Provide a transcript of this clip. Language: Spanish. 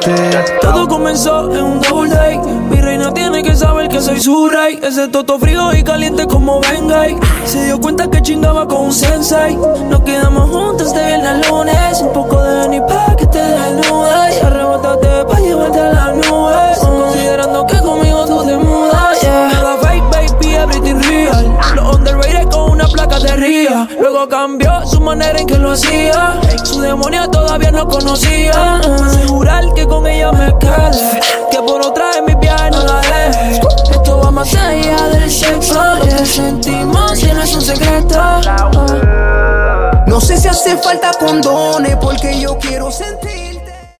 Todo comenzó en un double date. Mi reina tiene que saber que soy su rey. Ese toto frío y caliente como Bengay. Se dio cuenta que chingaba con un sensei. Nos quedamos juntos de viernes a lunes. Un poco de ni pa' que te desnudes. Y arrebátate pa' llevarte a las nubes. Considerando que conmigo tú te mudas. Nada fake, baby, everything real. Los underrated con una placa de ría. Luego cambió su manera en que lo hacía. Su demonia todavía no conocía. Asegurar que con ella me quede. Que por otra en mi viaje no la deje. Esto va más allá del sexo. Lo que sentimos y no es un secreto. No sé si hace falta condones porque yo quiero sentir.